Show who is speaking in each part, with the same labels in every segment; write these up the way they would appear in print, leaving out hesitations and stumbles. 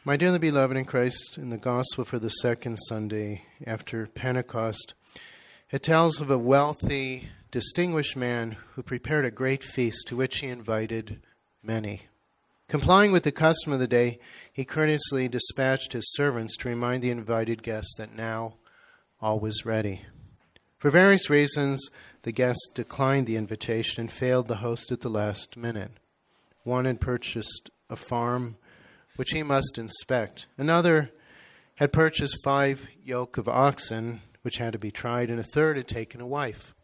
Speaker 1: My dearly beloved in Christ, in the Gospel for the second Sunday after Pentecost, it tells of a wealthy, distinguished man who prepared a great feast to which he invited many. Complying with the custom of the day, he courteously dispatched his servants to remind the invited guests that now all was ready. For various reasons, the guests declined the invitation and failed the host at the last minute. One had purchased a farm which he must inspect. Another had purchased 5 yoke of oxen, which had to be tried, and a third had taken a wife.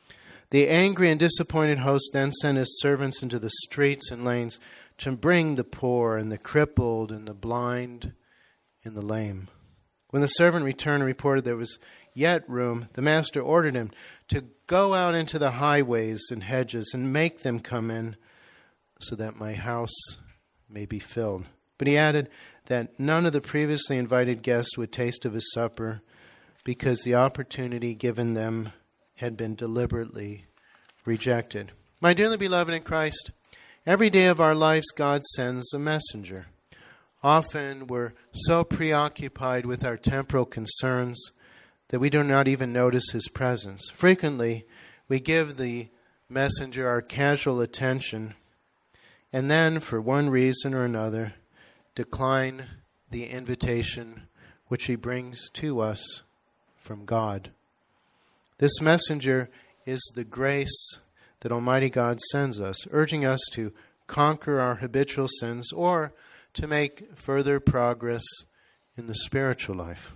Speaker 1: The angry and disappointed host then sent his servants into the streets and lanes to bring the poor and the crippled and the blind and the lame. When the servant returned and reported there was yet room, the master ordered him to go out into the highways and hedges and make them come in so that my house may be filled. But he added that none of the previously invited guests would taste of his supper because the opportunity given them had been deliberately rejected. My dearly beloved in Christ, every day of our lives God sends a messenger. Often we're so preoccupied with our temporal concerns that we do not even notice his presence. Frequently, we give the messenger our casual attention and then, for one reason or another, decline the invitation which he brings to us from God. This messenger is the grace that Almighty God sends us, urging us to conquer our habitual sins or to make further progress in the spiritual life.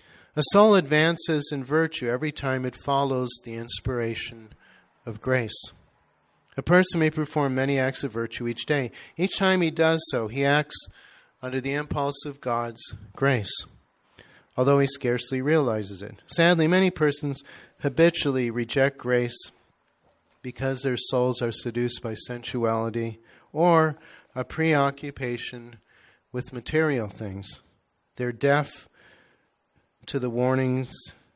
Speaker 1: A soul advances in virtue every time it follows the inspiration of grace. A person may perform many acts of virtue each day. Each time he does so, he acts under the impulse of God's grace, although he scarcely realizes it. Sadly, many persons habitually reject grace because their souls are seduced by sensuality or a preoccupation with material things. They're deaf to the warnings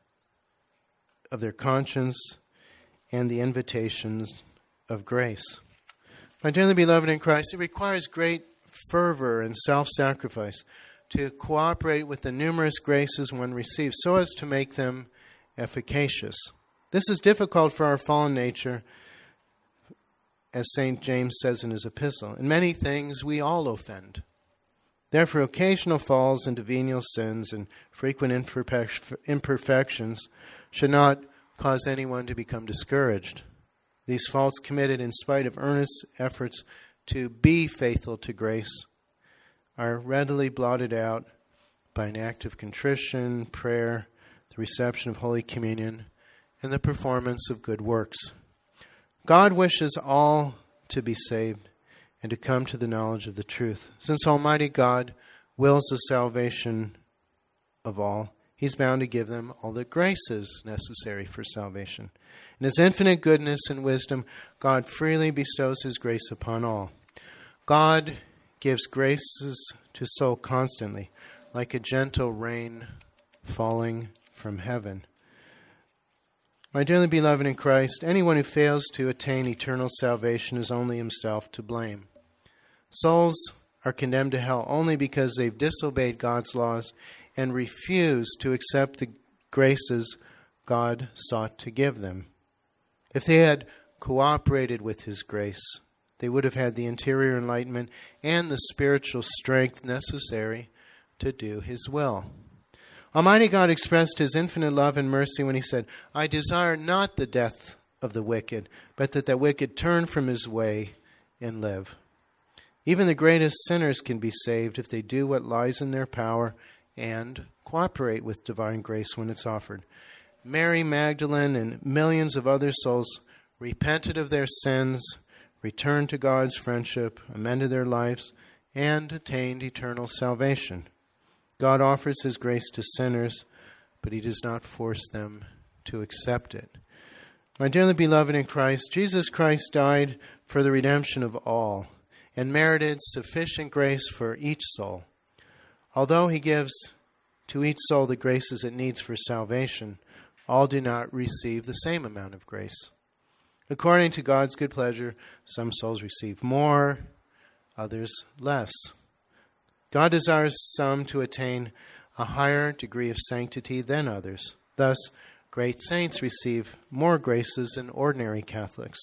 Speaker 1: of their conscience and the invitations of grace. My dearly beloved in Christ, it requires great fervor and self-sacrifice to cooperate with the numerous graces one receives so as to make them efficacious. This is difficult for our fallen nature, as St. James says in his epistle. In many things we all offend. Therefore, occasional falls into venial sins and frequent imperfections should not cause anyone to become discouraged. These faults committed in spite of earnest efforts to be faithful to grace are readily blotted out by an act of contrition, prayer, the reception of Holy Communion, and the performance of good works. God wishes all to be saved and to come to the knowledge of the truth. Since Almighty God wills the salvation of all, He's bound to give them all the graces necessary for salvation. In His infinite goodness and wisdom, God freely bestows His grace upon all. God gives graces to soul constantly, like a gentle rain falling from heaven. My dearly beloved in Christ, anyone who fails to attain eternal salvation is only himself to blame. Souls are condemned to hell only because they've disobeyed God's laws and refused to accept the graces God sought to give them. If they had cooperated with His grace, they would have had the interior enlightenment and the spiritual strength necessary to do His will. Almighty God expressed His infinite love and mercy when He said, I desire not the death of the wicked, but that the wicked turn from his way and live. Even the greatest sinners can be saved if they do what lies in their power and cooperate with divine grace when it's offered. Mary Magdalene and millions of other souls repented of their sins, returned to God's friendship, amended their lives, and attained eternal salvation. God offers His grace to sinners, but He does not force them to accept it. My dearly beloved in Christ, Jesus Christ died for the redemption of all and merited sufficient grace for each soul. Although He gives to each soul the graces it needs for salvation, all do not receive the same amount of grace. According to God's good pleasure, some souls receive more, others less. God desires some to attain a higher degree of sanctity than others. Thus, great saints receive more graces than ordinary Catholics.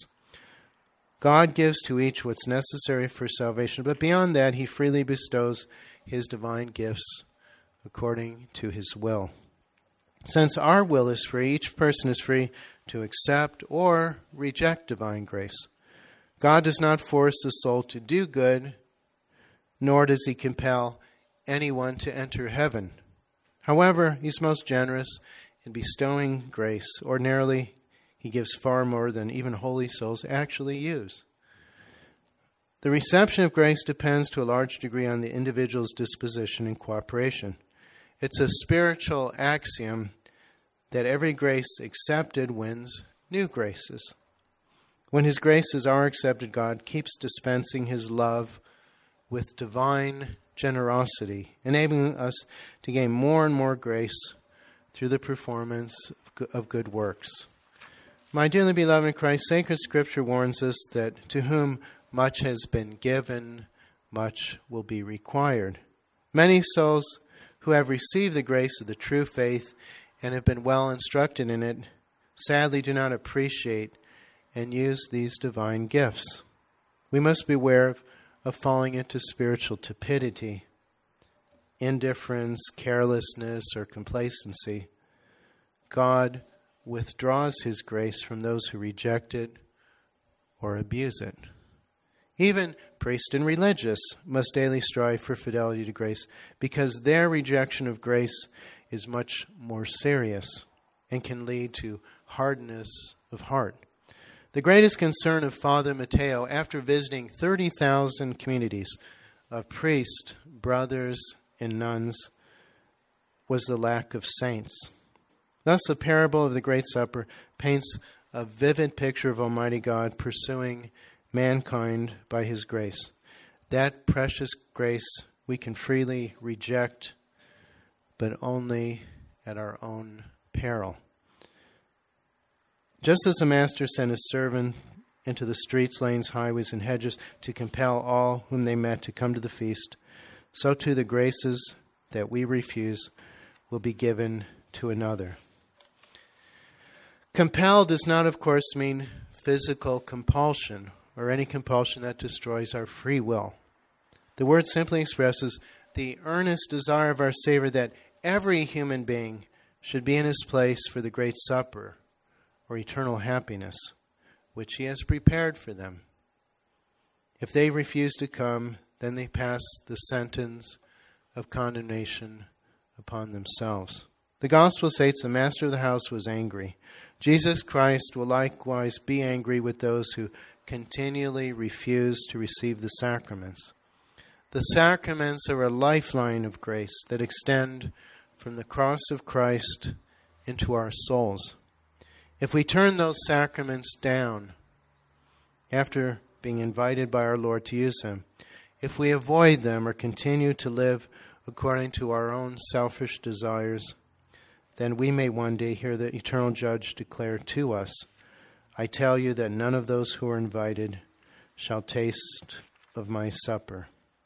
Speaker 1: God gives to each what's necessary for salvation, but beyond that, he freely bestows his divine gifts according to his will. Since our will is free, each person is free to accept or reject divine grace. God does not force the soul to do good, nor does he compel anyone to enter heaven. However, he's most generous in bestowing grace. Ordinarily, he gives far more than even holy souls actually use. The reception of grace depends to a large degree on the individual's disposition and cooperation. It's a spiritual axiom that every grace accepted wins new graces. When his graces are accepted, God keeps dispensing his love with divine generosity, enabling us to gain more and more grace through the performance of good works. My dearly beloved in Christ, sacred scripture warns us that to whom much has been given, much will be required. Many souls who have received the grace of the true faith and have been well instructed in it, sadly do not appreciate and use these divine gifts. We must beware of falling into spiritual tepidity, indifference, carelessness, or complacency. God withdraws his grace from those who reject it or abuse it. Even priest and religious must daily strive for fidelity to grace, because their rejection of grace is much more serious and can lead to hardness of heart. The greatest concern of Father Matteo, after visiting 30,000 communities of priests, brothers, and nuns, was the lack of saints. Thus, the parable of the Great Supper paints a vivid picture of Almighty God pursuing mankind by his grace. That precious grace we can freely reject, but only at our own peril. Just as a master sent his servant into the streets, lanes, highways, and hedges to compel all whom they met to come to the feast, so too the graces that we refuse will be given to another. Compel does not, of course, mean physical compulsion or any compulsion that destroys our free will. The word simply expresses the earnest desire of our Savior that every human being should be in his place for the great supper or eternal happiness, which he has prepared for them. If they refuse to come, then they pass the sentence of condemnation upon themselves. The gospel states the master of the house was angry. Jesus Christ will likewise be angry with those who continually refuse to receive the sacraments. The sacraments are a lifeline of grace that extend from the cross of Christ into our souls. If we turn those sacraments down after being invited by our Lord to use them, if we avoid them or continue to live according to our own selfish desires, then we may one day hear the eternal judge declare to us, I tell you that none of those who are invited shall taste of my supper.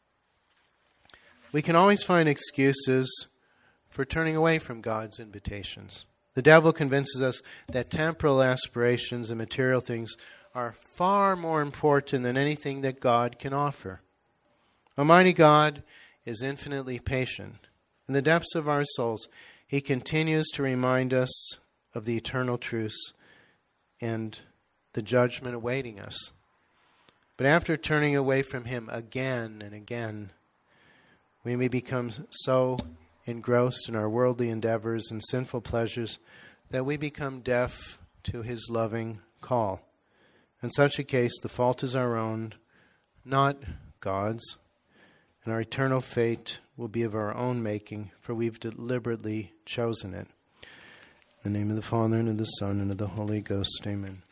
Speaker 1: We can always find excuses for turning away from God's invitations. The devil convinces us that temporal aspirations and material things are far more important than anything that God can offer. Almighty God is infinitely patient. In the depths of our souls, he continues to remind us of the eternal truths and the judgment awaiting us. But after turning away from him again and again, we may become so engrossed in our worldly endeavors and sinful pleasures that we become deaf to his loving call. In such a case, the fault is our own, not God's, and our eternal fate will be of our own making, for we've deliberately chosen it. In the name of the Father, and of the Son, and of the Holy Ghost, amen.